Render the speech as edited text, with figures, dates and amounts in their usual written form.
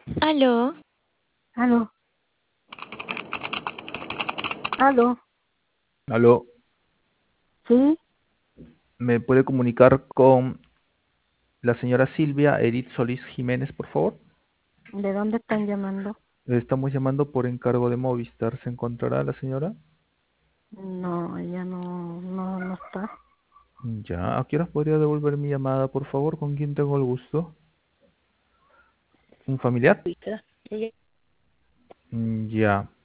Aló, Aló, aló, Aló, sí, ¿me puede comunicar con la señora Silvia Edith Solís Jiménez, por favor? ¿de dónde están llamando? Estamos llamando por encargo de Movistar. ¿Se encontrará la señora? No, ella no está. Ya, ¿a qué horas podría devolver mi llamada, por favor? ¿Con quién tengo el gusto? ¿Un familiar? Ahorita. Ella Ya.